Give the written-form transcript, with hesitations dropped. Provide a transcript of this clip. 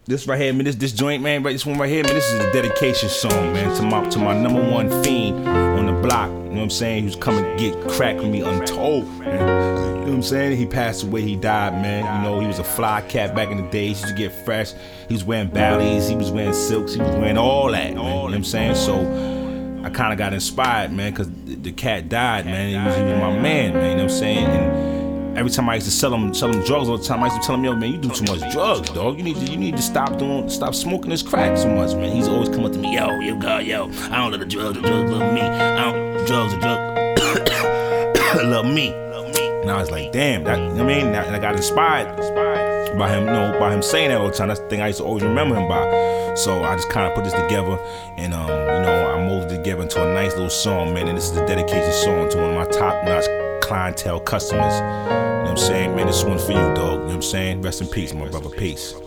This right here, man, this joint, man, right, this one right here, man, this is a dedication song, man, to my number one fiend on the block. You know what I'm saying? He was coming to get crack with me untold, man. You know what I'm saying? He passed away, he died, man. You know, he was a fly cat back in the day. He used to get fresh. He was wearing Bally's, he was wearing silks, he was wearing all that, man. You know what I'm saying? So I kind of got inspired, man, because the cat died, man. He was my man, man. You know what I'm saying? And every time I used to sell him drugs all the time, I used to tell him, yo, man, you do too much drugs, dog. You need to stop smoking this crack so much, man. He's always come up to me, yo, God, yo, I don't love the drugs love me. I don't drugs love me. And I was like, damn, that, you know what I mean? And I got inspired by him, you know, by him saying that all the time. That's the thing I used to always remember him by. So I just kind of put this together, and you know, I molded it together into a nice little song, man. And this is a dedication song to one of my top-notch clientele customers. You know what I'm saying? Man, this one's for you, dog. You know what I'm saying? Rest in peace, my brother. Peace.